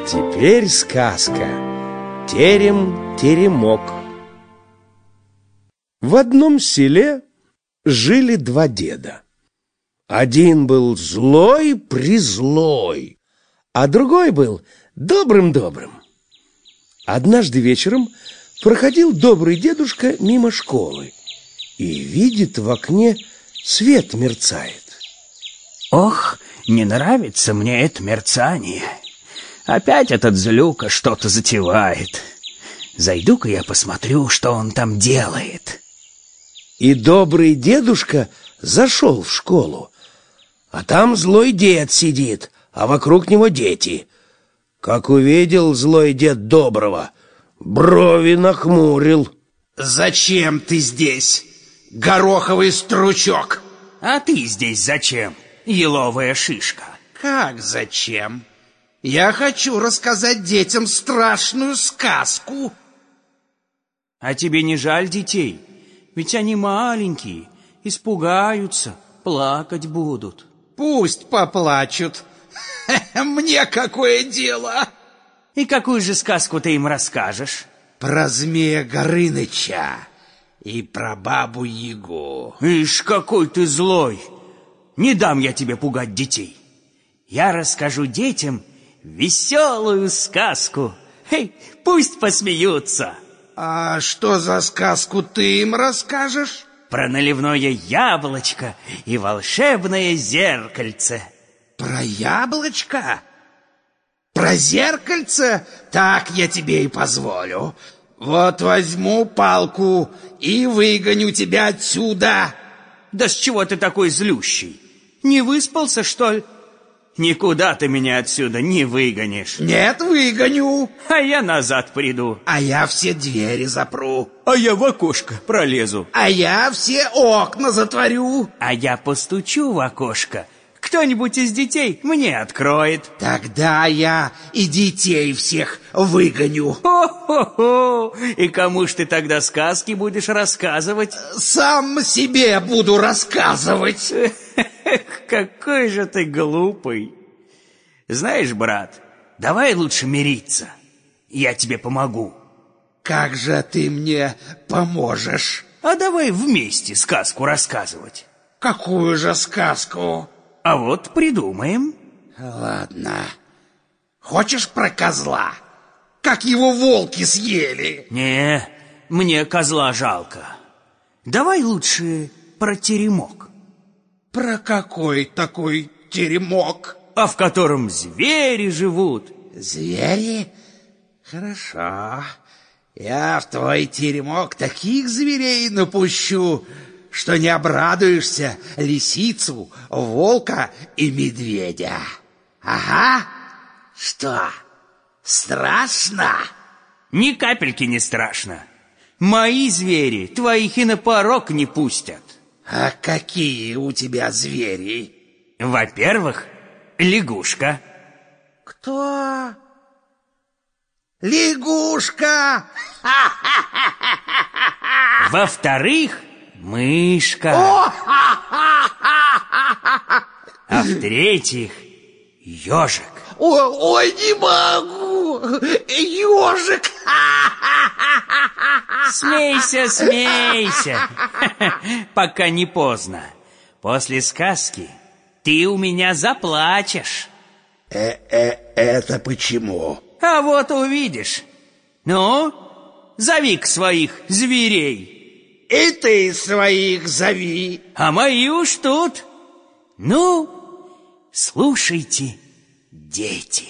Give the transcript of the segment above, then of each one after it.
теперь сказка «Терем-теремок». В одном селе жили два деда. Один был злой-призлой, а другой был добрым-добрым. Однажды вечером проходил добрый дедушка мимо школы и видит, в окне свет мерцает. Ох, не нравится мне это мерцание. Опять этот злюка что-то затевает. Зайду-ка я посмотрю, что он там делает. И добрый дедушка зашел в школу, а там злой дед сидит, а вокруг него дети. Как увидел злой дед доброго, брови нахмурил. Зачем ты здесь, гороховый стручок? А ты здесь зачем, еловая шишка? Как зачем? Я хочу рассказать детям страшную сказку. А тебе не жаль детей? Ведь они маленькие, испугаются, плакать будут. Пусть поплачут. Мне какое дело? И какую же сказку ты им расскажешь? Про змея Горыныча и про бабу-ягу. Ишь, какой ты злой! Не дам я тебе пугать детей. Я расскажу детям веселую сказку. Пусть посмеются. А что за сказку ты им расскажешь? Про наливное яблочко и волшебное зеркальце. Про яблочко? Про зеркальце? Так я тебе и позволю. Вот возьму палку и выгоню тебя отсюда. Да с чего ты такой злющий? Не выспался, что ли? Никуда ты меня отсюда не выгонишь. Нет, выгоню. А я назад приду. А я все двери запру. А я в окошко пролезу. А я все окна затворю. А я постучу в окошко. Кто-нибудь из детей мне откроет. Тогда я и детей всех выгоню. Хо-хо-хо! И кому ж ты тогда сказки будешь рассказывать? Сам себе буду рассказывать. Какой же ты глупый. Знаешь, брат, давай лучше мириться. Я тебе помогу. Как же ты мне поможешь? А давай вместе сказку рассказывать. Какую же сказку? А вот придумаем. Ладно. Хочешь про козла? Как его волки съели? Не, мне козла жалко. Давай лучше про теремок. Про какой такой теремок? А в котором звери живут. Звери? Хорошо. Я в твой теремок таких зверей напущу, что не обрадуешься лисицу, волка и медведя. Ага. Что, страшно? Ни капельки не страшно. Мои звери твоих и на порог не пустят. А какие у тебя звери? Во-первых, лягушка. Кто? Лягушка! Во-вторых, мышка. А в-третьих, ежик. Ой, не могу! Ежик! Смейся, смейся, пока не поздно. После сказки ты у меня заплачешь. Это почему? А вот увидишь. Ну, зови-ка своих зверей. И ты своих зови. А мои уж тут. Ну, слушайте, дети.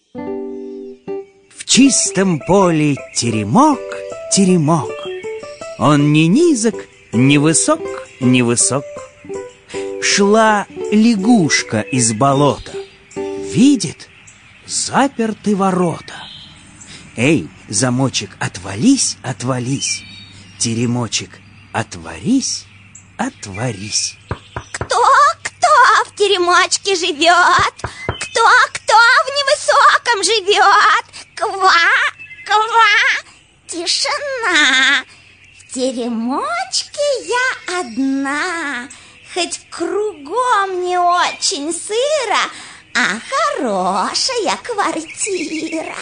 В чистом поле теремок, теремок. Он не низок, не высок, не высок. Шла лягушка из болота. Видит, заперты ворота. Эй, замочек, отвались, отвались. Теремочек, отворись, отворись. Кто в теремочке живет? Кто в невысоком живет? Ква, ква, тишина. В теремочке я одна. Хоть кругом не очень сыро, а хорошая квартира.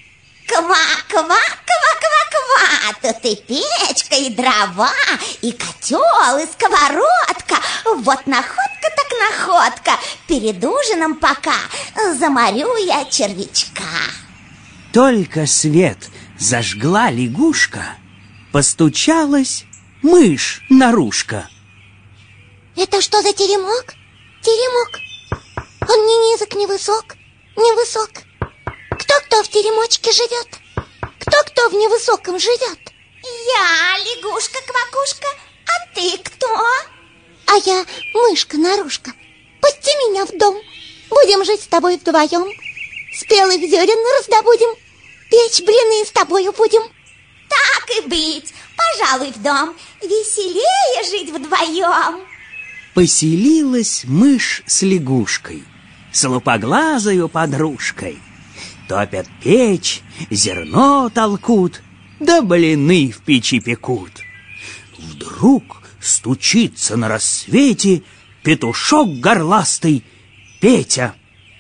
Ква-ква-ква-ква-ква. Тут и печка, и дрова, и котел, и сковородка. Вот находка так находка. Перед ужином пока заморю я червячка. Только свет зажгла лягушка, постучалась мышь-нарушка. Это что за теремок? Теремок. Он ни низок, ни высок, ни высок. Кто-кто в теремочке живет? Кто-кто в невысоком живет? Я, лягушка-квакушка. А ты кто? А я мышка-нарушка. Пусти меня в дом. Будем жить с тобой вдвоем. Спелых зерен раздобудем. Печь блины с тобою будем. Так и быть. Пожалуй, в дом. Веселее жить вдвоем. Поселилась мышь с лягушкой, с лупоглазою подружкой. Топят печь, зерно толкут, да блины в печи пекут. Вдруг стучится на рассвете петушок горластый Петя.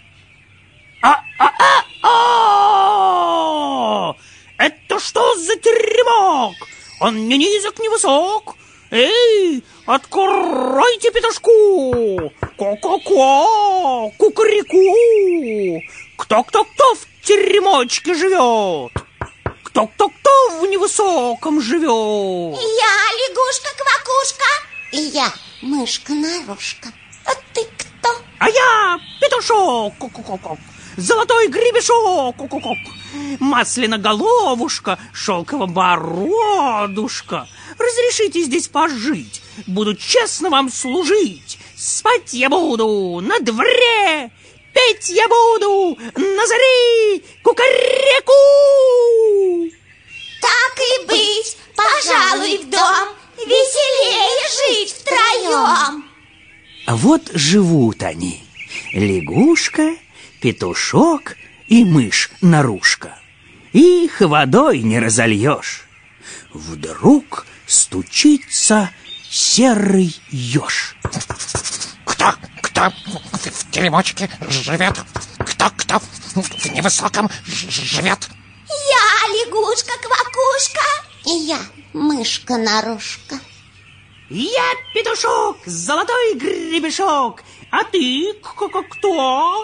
Это что за теремок? Он ни низок, ни высок. Эй, откройте петушку! Ко-ко-ко! Кукареку! Кто в теремочке живет? Кто в невысоком живет? Я лягушка-квакушка. И я мышка-нарушка. А ты кто? А я петушок, ку-ку-ку-ку, золотой гребешок, ку-ку-ку, масляноголовушка, шелково-бородушка. Разрешите здесь пожить, буду честно вам служить. Спать я буду на дворе, петь я буду на заре, кукареку. Так и быть, пожалуй, в дом. Веселее жить втроем. А вот живут они, лягушка, петушок и мышь-нарушка. Их водой не разольешь. Вдруг стучится серый еж. Кто в теремочке живет? Кто в невысоком живет? Я лягушка-квакушка. И я мышка-нарушка. Я петушок, золотой гребешок. А ты кто?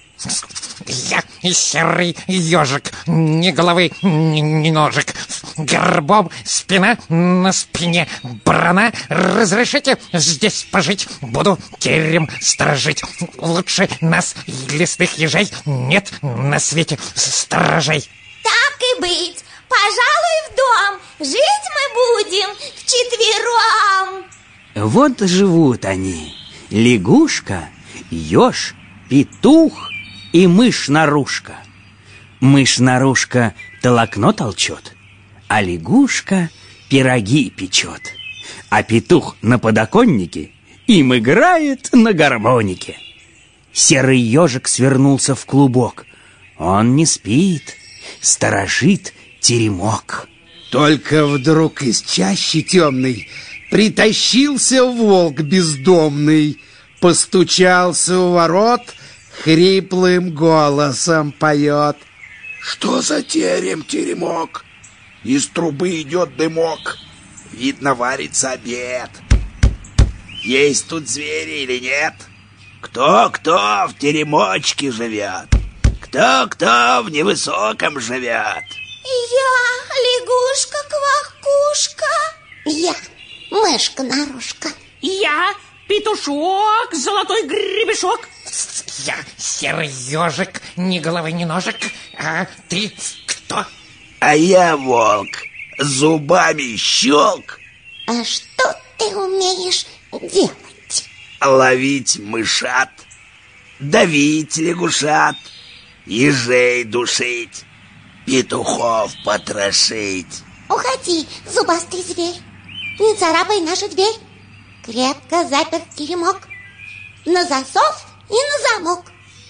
Я серый ежик, ни головы, ни ножек. Горбом спина на спине брана. Разрешите здесь пожить? Буду терем сторожить. Лучше нас, лесных ежей, нет на свете сторожей. Так и быть, пожалуй, в дом. Жить мы будем вчетвером. Вот живут они, лягушка, еж, петух и мышь-нарушка. Мышь-нарушка толокно толчет, а лягушка пироги печет, а петух на подоконнике им играет на гармонике. Серый ежик свернулся в клубок. Он не спит, сторожит теремок. Только вдруг из чащи темной притащился волк бездомный, постучался у ворот, хриплым голосом поет. Что за теремок? Из трубы идет дымок. Видно, варится обед. Есть тут звери или нет? Кто в теремочке живет? Кто в невысоком живет? Я лягушка-квакушка. Я мышка-нарушка. Я петушок, золотой гребешок. Я серый ежик, ни головы, ни ножек. А ты кто? А я волк, зубами щелк. А что ты умеешь делать? Ловить мышат, давить лягушат, ежей душить, петухов потрошить. Уходи, зубастый зверь, не царапай нашу дверь. Крепко заперт теремок, на засов и на замок.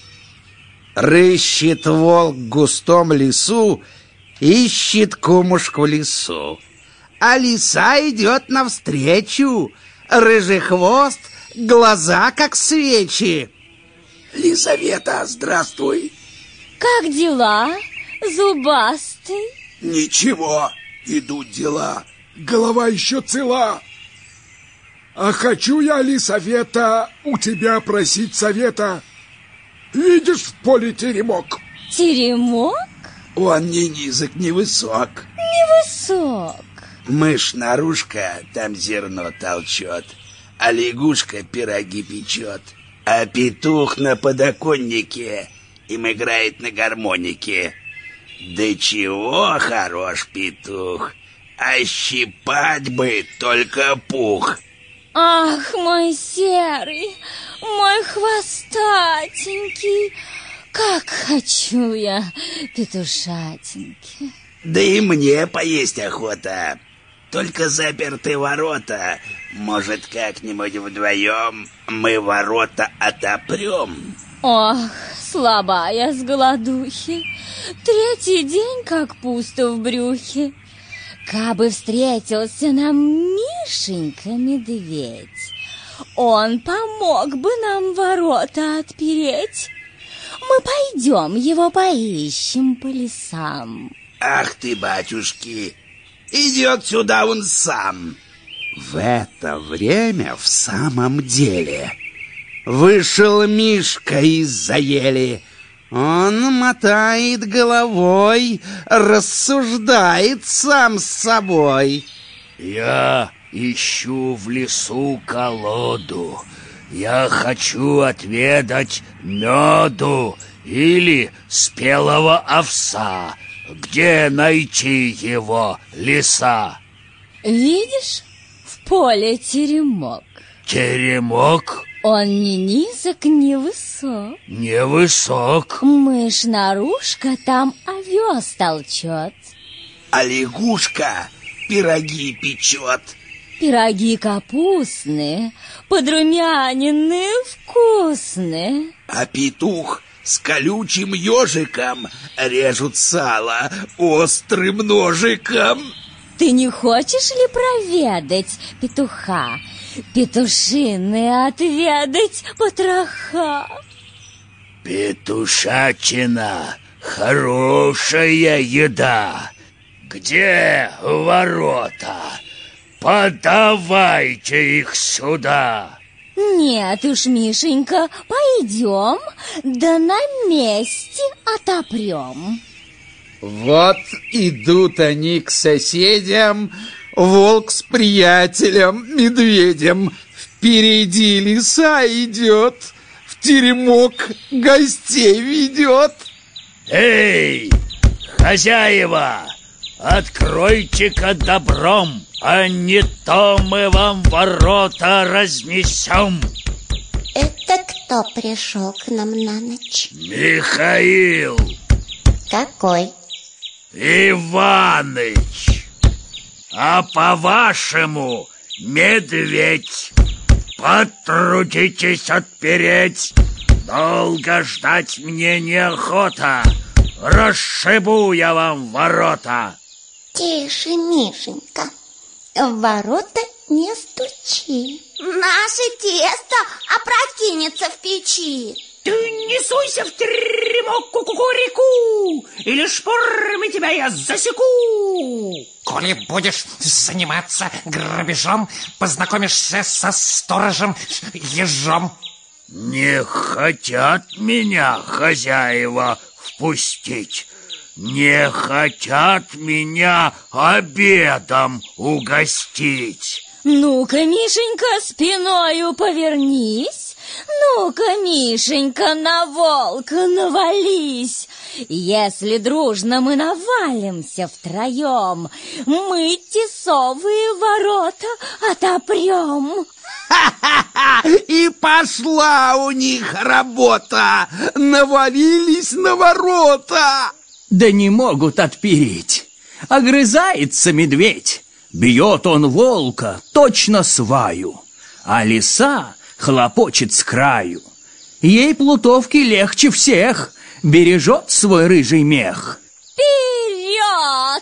Рыщет волк в густом лесу, ищет кумушку в лесу. А лиса идет навстречу, рыжий хвост, глаза как свечи. Лизавета, здравствуй. Как дела, зубастый? Ничего, идут дела. Голова еще цела. А хочу я, Лисавета, у тебя просить совета. Видишь в поле теремок? Теремок? Он ни низок, ни высок. Невысок. Мышь-нарушка там зерно толчет, а лягушка пироги печет, а петух на подоконнике им играет на гармонике. Да чего хорош петух, а щипать бы только пух. Ах, мой серый, мой хвостатенький, как хочу я петушатенький. Да и мне поесть охота. Только заперты ворота. Может, как-нибудь вдвоем мы ворота отопрем? Ох, слаба я с голодухи, 3-й день как пусто в брюхе. Кабы встретился нам Мишенька-медведь, он помог бы нам ворота отпереть. Мы пойдем его поищем по лесам. Ах ты, батюшки, идет сюда он сам. В это время в самом деле вышел Мишка из-за ели. Он мотает головой, рассуждает сам с собой. Я ищу в лесу колоду. Я хочу отведать меду или спелого овса. Где найти его, лиса? Видишь, в поле теремок. Теремок? Он ни низок, ни высок. Невысок. Мышь-нарушка там овес толчет. А лягушка пироги печет. Пироги капустные, подрумяненные, вкусные. А петух с колючим ежиком режут сало острым ножиком. Ты не хочешь ли проведать петуха, петушиные отведать потроха? Петушатина, хорошая еда. Где ворота? Подавайте их сюда. Нет уж, Мишенька, пойдем, да на месте отопрем. Вот идут они к соседям, волк с приятелем, медведем. Впереди лиса идет, в теремок гостей ведет. Эй, хозяева, откройте-ка добром, а не то мы вам ворота разнесем. Это кто пришел к нам на ночь? Михаил. Какой? Иваныч. А по-вашему, медведь. Потрудитесь отпереть. Долго ждать мне неохота. Расшибу я вам ворота. Тише, Мишенька, в ворота не стучи. Наше тесто опрокинется в печи. Ты не суйся в теремок, кукурику, или шпорами тебя я засеку. Коли будешь заниматься грабежом, познакомишься со сторожем ежом. Не хотят меня хозяева впустить. Не хотят меня обедом угостить. Ну-ка, Мишенька, спиною повернись. Ну-ка, Мишенька, на волка навались. Если дружно мы навалимся втроем, мы тесовые ворота отопрем. Ха-ха-ха! И пошла у них работа. Навалились на ворота. Да не могут отпереть. Огрызается медведь. Бьет он волка точно сваю, а лиса хлопочет с краю. Ей плутовки легче всех, бережет свой рыжий мех. Вперед!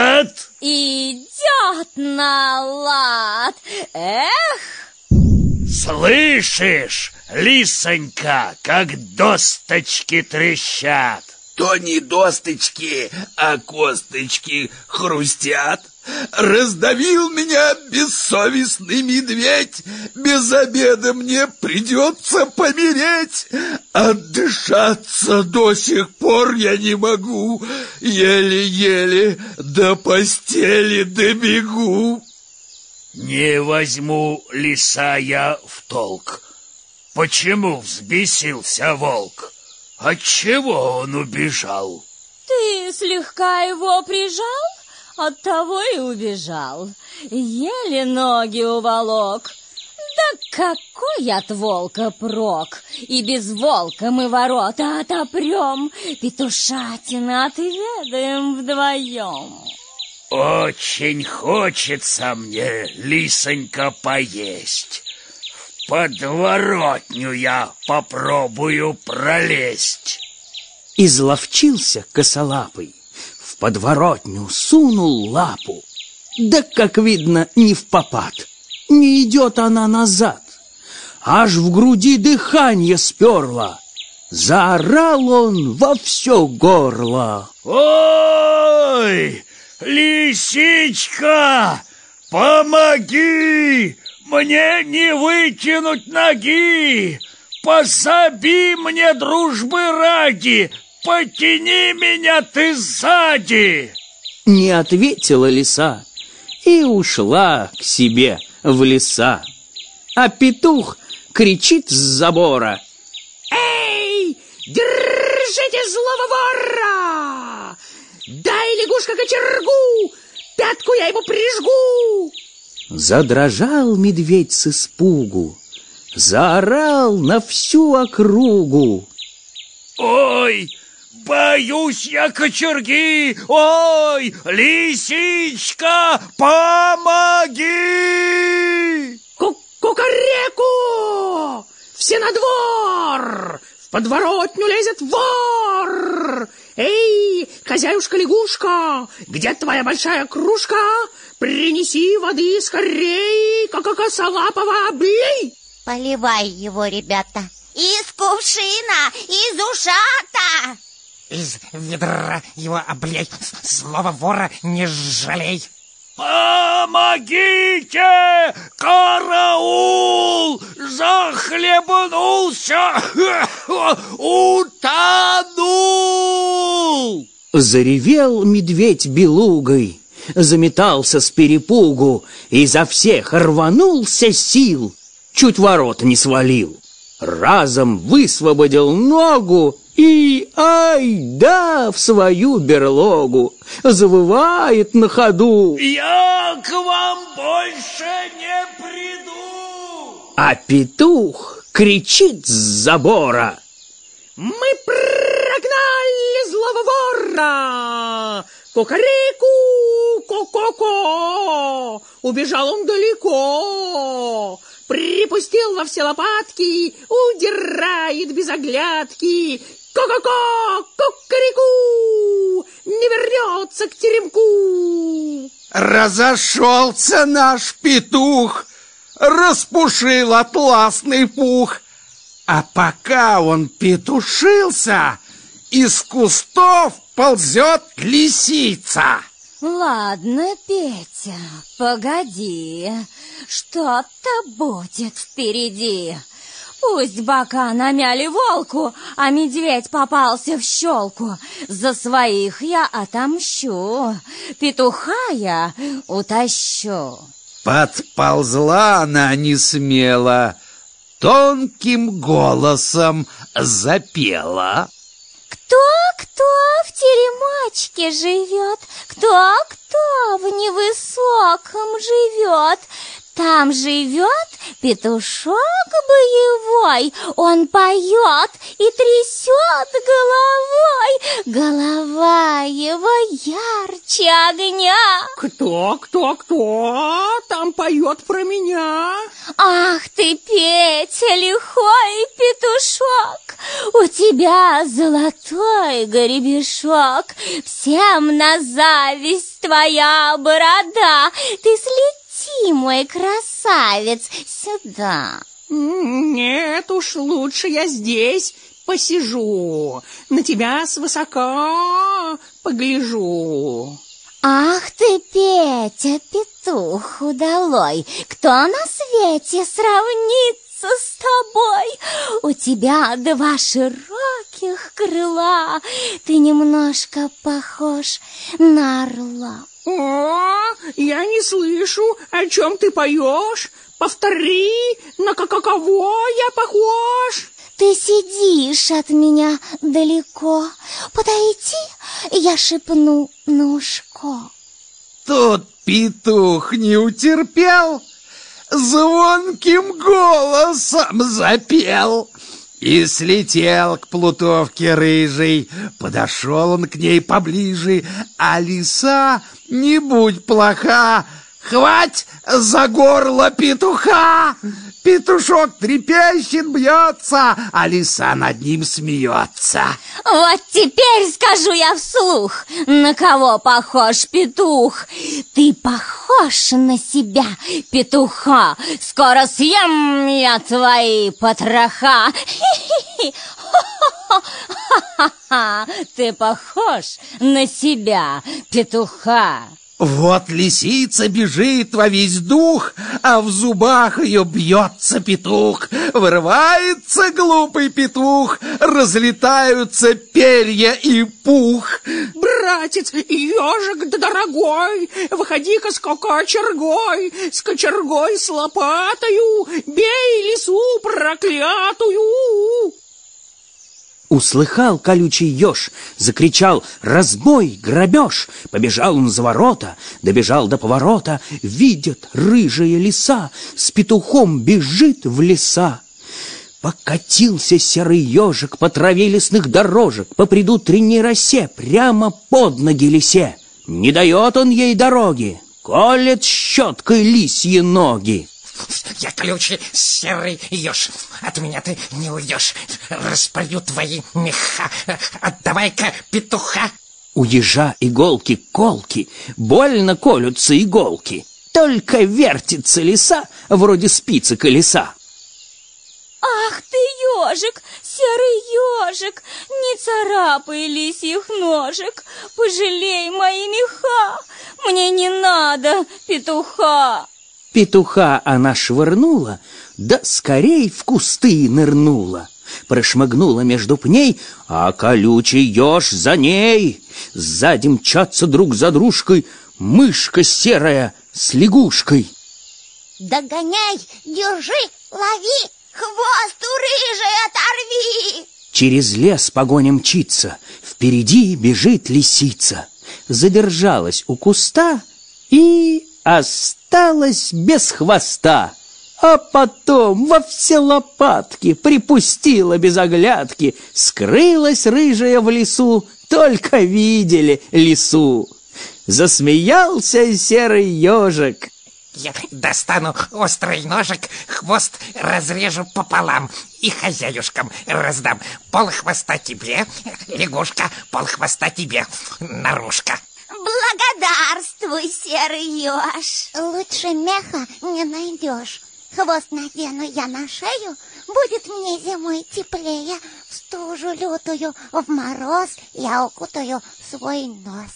Назад! Идет на лад. Эх! Слышишь, лисонька, как досточки трещат? То не досточки, а косточки хрустят. Раздавил меня бессовестный медведь. Без обеда мне придется помереть. Отдышаться до сих пор я не могу. Еле-еле до постели добегу. Не возьму лиса я в толк. Почему взбесился волк? Отчего он убежал? Ты слегка его прижал, оттого и убежал. Еле ноги уволок. Да какой от волка прок? И без волка мы ворота отопрем, петушатина отведаем вдвоем. Очень хочется мне, лисонька, поесть. В подворотню я попробую пролезть. Изловчился косолапый, в подворотню сунул лапу. Да, как видно, не впопад, не идет она назад. Аж в груди дыхание сперло. Заорал он во все горло. Ой, лисичка, помоги! Мне не вытянуть ноги! Пособи мне дружбы ради! Потяни меня ты сзади!» Не ответила лиса и ушла к себе в леса. А петух кричит с забора: «Эй, держите злого вора! Дай, лягушка, кочергу, пятку я ему прижгу!» Задрожал медведь с испугу, заорал на всю округу: «Ой, боюсь я кочерги! Ой, лисичка, помоги!» Кукареку! Все на двор! В подворотню лезет вор! Эй, хозяюшка-лягушка, где твоя большая кружка? Принеси воды скорей, как косолапого облей! Поливай его, ребята, из кувшина, из ушата! Из ведра его облей, злого вора не жалей! Помогите! Караул! Захлебнулся! Утонул! Заревел медведь белугой, заметался с перепугу, изо всех рванулся сил, чуть ворот не свалил. Разом высвободил ногу и, ай да, в свою берлогу. Завывает на ходу: «Я к вам больше не приду!» А петух кричит с забора: «Мы прогнали злого вора! Кукареку, ко-ко-ко! Убежал он далеко, припустил во все лопатки, удирает без оглядки. Ко-ко-ко, кукареку, не вернется к теремку!» Разошелся наш петух, распушил атласный пух. А пока он петушился, из кустов ползет лисица. Ладно, Петя, погоди, что-то будет впереди. Пусть бока намяли волку, а медведь попался в щелку. За своих я отомщу, петуха я утащу. Подползла она несмело, тонким голосом запела: Кто в теремочке живет? Кто в невысоком живет? Там живет петушок боевой, он поет и трясет головой. Голова его ярче огня. Кто там поет про меня? Ах ты, Петя, лихой петушок, у тебя золотой гребешок, всем на зависть твоя борода. Ты слети, мой красавец, сюда. Нет уж, лучше я здесь посижу, на тебя свысока погляжу. Ах ты, Петя, петух удалой, кто на свете сравнится с тобой? У тебя два широких крыла, ты немножко похож на орла. О, я не слышу, о чем ты поешь. Повтори, на каково я похож? Ты сидишь от меня далеко. Подойди, я шепну на ушко. Тут петух не утерпел, звонким голосом запел и слетел к плутовке рыжей. Подошел он к ней поближе, а лиса, не будь плоха, хвать за горло петуха! Петушок трепещет, бьется, а лиса над ним смеется. Вот теперь скажу я вслух, на кого похож петух. Ты похож на себя, петуха. Скоро съем я твои потроха. Ты похож на себя, петуха. Вот лисица бежит во весь дух, а в зубах ее бьется петух. Вырывается глупый петух, разлетаются перья и пух. Братец, ежик да дорогой, выходи-ка с кочергой, с кочергой с лопатою, бей лису проклятую. Услыхал колючий еж, закричал: «Разбой, грабеж!» Побежал он за ворота, добежал до поворота. Видит, рыжая лиса с петухом бежит в леса. Покатился серый ежик по траве лесных дорожек, по предутренней росе, прямо под ноги лисе. Не дает он ей дороги, колет щеткой лисьи ноги. Я колючий серый еж, от меня ты не уйдешь. Распорю твои меха, отдавай-ка петуха. У ежа иголки колки, больно колются иголки. Только вертится лиса, вроде спицы колеса. Ах ты, ежик, серый ежик, не царапай лисьих ножек. Пожалей мои меха, мне не надо петуха. Петуха она швырнула, да скорей в кусты нырнула. Прошмыгнула между пней, а колючий еж за ней. Сзади мчатся друг за дружкой мышка серая с лягушкой. Догоняй, держи, лови, хвост у рыжей оторви. Через лес погоня мчится, впереди бежит лисица. Задержалась у куста и осталась без хвоста, а потом во все лопатки припустила без оглядки. Скрылась рыжая в лесу, только видели лису. Засмеялся серый ежик. Я достану острый ножик, хвост разрежу пополам и хозяюшкам раздам. Пол хвоста тебе, лягушка, пол хвоста тебе, наружка. Благодарствуй, серый еж. Лучше меха не найдешь. Хвост надену я на шею, будет мне зимой теплее. В стужу лютую, в мороз я укутаю свой нос.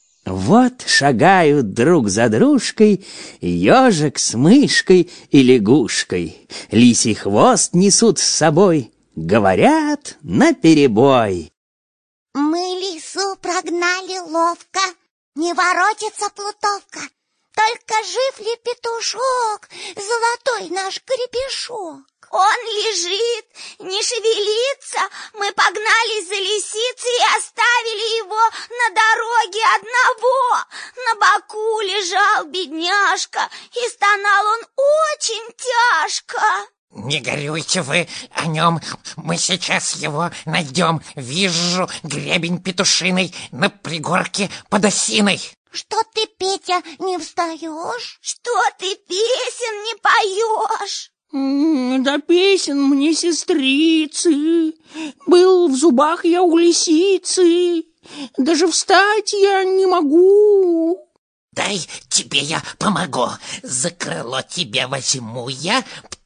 Вот шагают друг за дружкой ежик с мышкой и лягушкой. Лисий хвост несут с собой, говорят наперебой. Мы лису прогнали ловко, не воротится плутовка. Только жив ли петушок, золотой наш гребешок? Он лежит, не шевелится. Мы погнались за лисицей и оставили его на дороге одного. На боку лежал бедняжка, и стонал он очень тяжко. Не горюйте вы о нем, мы сейчас его найдем. Вижу гребень петушиный на пригорке под осиной. Что ты, Петя, не встаешь? Что ты песен не поешь? Да песен мне сестрицы, был в зубах я у лисицы, даже встать я не могу. Дай тебе я помогу, за крыло тебя возьму я,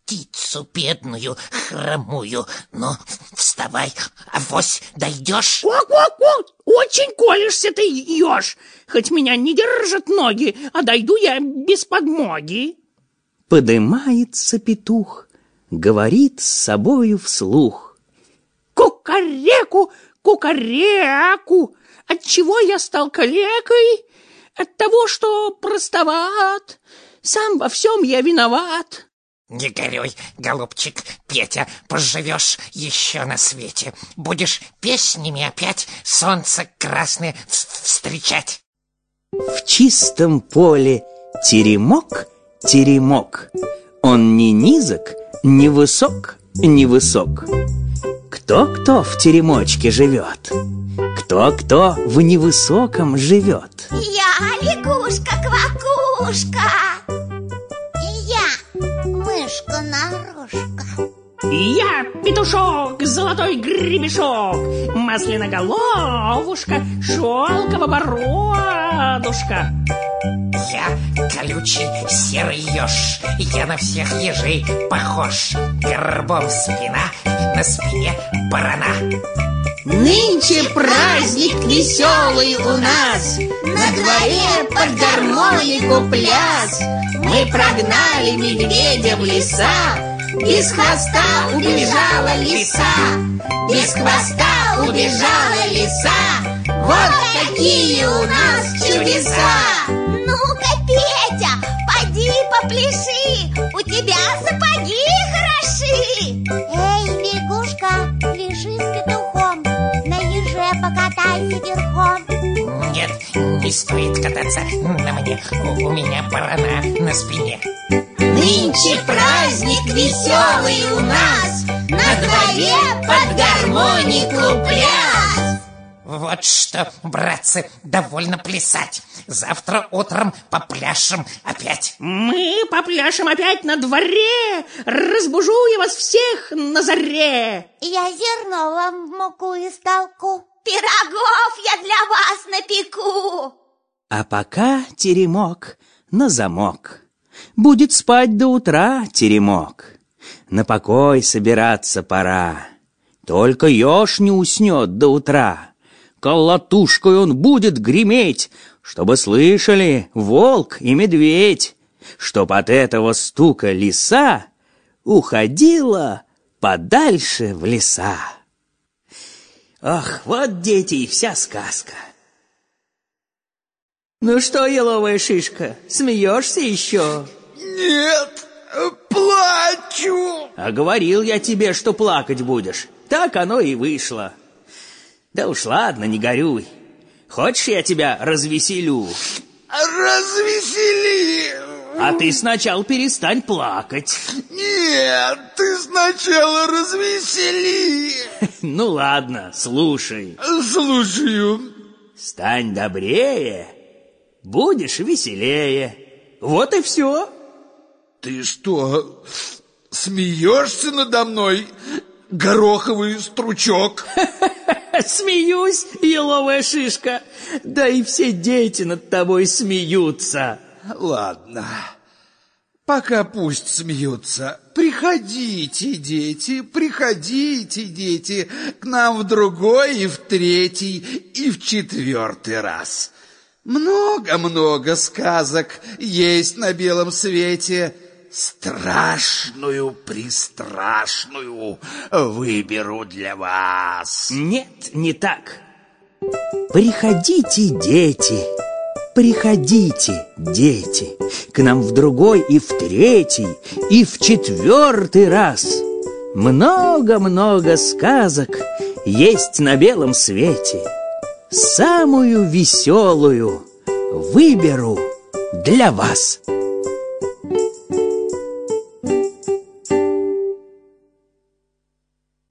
птицу бедную, хромую. Ну, вставай, авось дойдешь. Ку-ку-ку, очень колешься ты, еж. Хоть меня не держат ноги, а дойду я без подмоги. Подымается петух, говорит с собою вслух. Кукареку, кукареку, отчего я стал калекой? От того, что простоват, сам во всем я виноват. Не горюй, голубчик Петя, поживешь еще на свете. Будешь песнями опять солнце красное встречать. В чистом поле теремок, теремок. Он не низок, не высок, не высок. Кто-кто в теремочке живет? Кто-кто в невысоком живет? Я лягушка-квакушка. И я мышка-нарушка. Я петушок, золотой гребешок, масляноголовушка, шелково-бородушка. Я колючий серый еж, я на всех ежей похож. Горбом спина, на спине барана. Нынче праздник веселый у нас, на дворе под гармонику пляс. Мы прогнали медведя в леса, без хвоста убежала лиса, без хвоста убежала лиса. Вот какие у нас чудеса! Ну-ка, Петя, поди попляши, у тебя сапоги хороши. Эй, лягушка, пляши с петухом, на еже покатайся верхом. Нет, не стоит кататься на мне, у меня барана на спине. Нынче праздник веселый у нас, на дворе под гармонику пляс. Вот что, братцы, довольно плясать. Завтра утром попляшем опять. Мы попляшем опять на дворе. Разбужу я вас всех на заре. Я зерно вам в муку истолку, пирогов я для вас напеку. А пока теремок на замок. Будет спать до утра теремок. На покой собираться пора. Только еж не уснет до утра. Колотушкой он будет греметь, чтобы слышали волк и медведь, чтоб от этого стука лиса уходила подальше в леса. Ах, вот, дети, и вся сказка. Ну что, еловая шишка, смеешься еще? Нет, плачу. А говорил я тебе, что плакать будешь. Так оно и вышло. Да уж ладно, не горюй. Хочешь, я тебя развеселю? Развесели. А ты сначала перестань плакать. Нет, ты сначала развесели. Ну ладно, слушай. Слушаю. Стань добрее, будешь веселее. Вот и все. Ты что, смеешься надо мной, гороховый стручок? Смеюсь, еловая шишка. Да и все дети над тобой смеются. Ладно, пока пусть смеются. Приходите, дети, к нам в другой и в третий и в четвертый раз. Много-много сказок есть на белом свете. Страшную-престрашную выберу для вас. Нет, не так. Приходите, дети, к нам в другой и в третий и в четвертый раз. Много-много сказок есть на белом свете. Самую веселую выберу для вас.